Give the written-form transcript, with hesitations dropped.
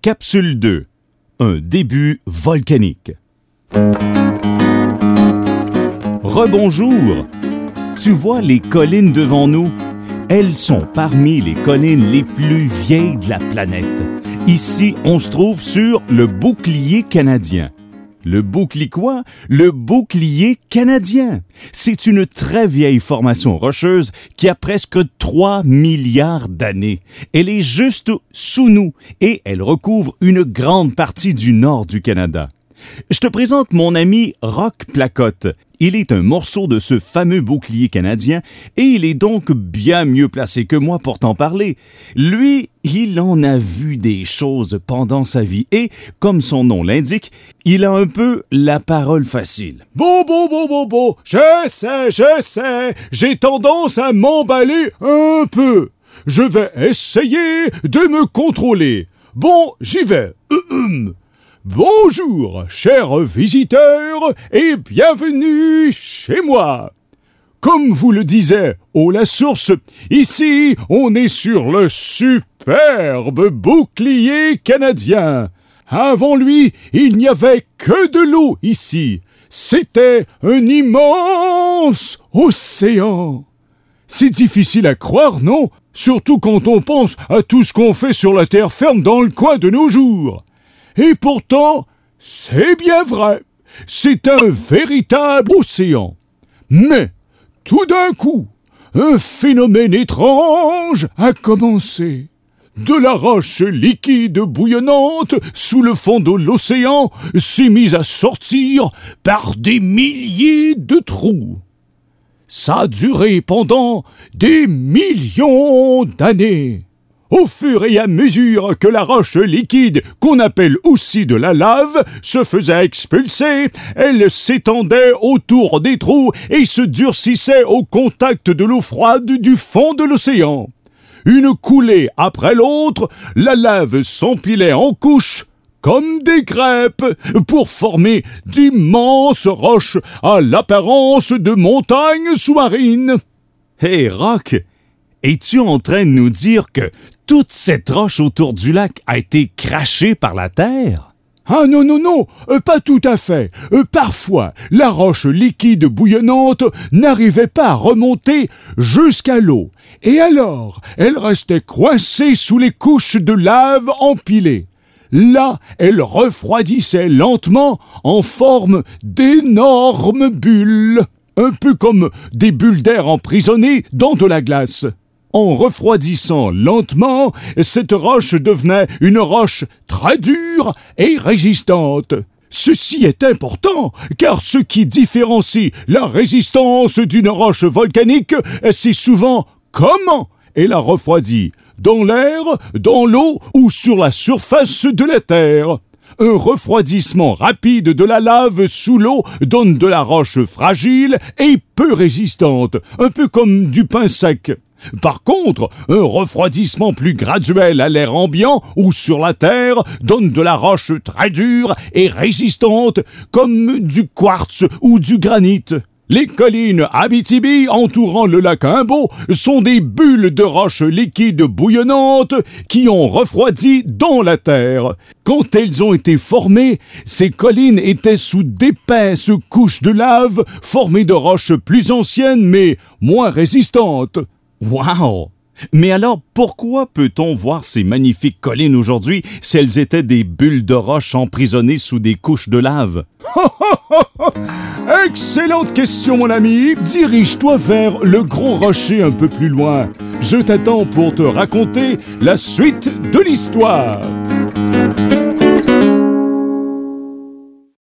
Capsule 2. Un début volcanique. Rebonjour! Tu vois les collines devant nous? Elles sont parmi les collines les plus vieilles de la planète. Ici, on se trouve sur le bouclier canadien. Le bouclier quoi? Le bouclier canadien. C'est une très vieille formation rocheuse qui a presque 3 milliards d'années. Elle est juste sous nous et elle recouvre une grande partie du nord du Canada. Je te présente mon ami Roch Placotte. Il est un morceau de ce fameux bouclier canadien et il est donc bien mieux placé que moi pour t'en parler. Lui, il en a vu des choses pendant sa vie et, comme son nom l'indique, il a un peu la parole facile. Bon, je sais, j'ai tendance à m'emballer un peu. Je vais essayer de me contrôler. Bon, j'y vais. Bonjour, chers visiteurs, et bienvenue chez moi. Comme vous le disait Eau la Source, ici, on est sur le superbe bouclier canadien. Avant lui, il n'y avait que de l'eau ici. C'était un immense océan. C'est difficile à croire, non? Surtout quand on pense à tout ce qu'on fait sur la terre ferme dans le coin de nos jours. Et pourtant, c'est bien vrai, c'est un véritable océan. Mais, tout d'un coup, un phénomène étrange a commencé. De la roche liquide bouillonnante sous le fond de l'océan s'est mise à sortir par des milliers de trous. Ça a duré pendant des millions d'années. Au fur et à mesure que la roche liquide, qu'on appelle aussi de la lave, se faisait expulser, elle s'étendait autour des trous et se durcissait au contact de l'eau froide du fond de l'océan. Une coulée après l'autre, la lave s'empilait en couches, comme des crêpes, pour former d'immenses roches à l'apparence de montagnes sous-marines. Hé, Roch! Es-tu en train de nous dire que toute cette roche autour du lac a été crachée par la terre? Ah non, pas tout à fait. Parfois, la roche liquide bouillonnante n'arrivait pas à remonter jusqu'à l'eau. Et alors, elle restait coincée sous les couches de lave empilées. Là, elle refroidissait lentement en forme d'énormes bulles, un peu comme des bulles d'air emprisonnées dans de la glace. En refroidissant lentement, cette roche devenait une roche très dure et résistante. Ceci est important, car ce qui différencie la résistance d'une roche volcanique, c'est souvent comment elle a refroidi, dans l'air, dans l'eau ou sur la surface de la terre. Un refroidissement rapide de la lave sous l'eau donne de la roche fragile et peu résistante, un peu comme du pain sec. Par contre, un refroidissement plus graduel à l'air ambiant ou sur la terre donne de la roche très dure et résistante comme du quartz ou du granit. Les collines Abitibi entourant le lac Imbo sont des bulles de roches liquides bouillonnantes qui ont refroidi dans la terre. Quand elles ont été formées, ces collines étaient sous d'épaisses couches de lave formées de roches plus anciennes mais moins résistantes. Wow! Mais alors, pourquoi peut-on voir ces magnifiques collines aujourd'hui si elles étaient des bulles de roche emprisonnées sous des couches de lave? Excellente question, mon ami. Dirige-toi vers le gros rocher un peu plus loin. Je t'attends pour te raconter la suite de l'histoire.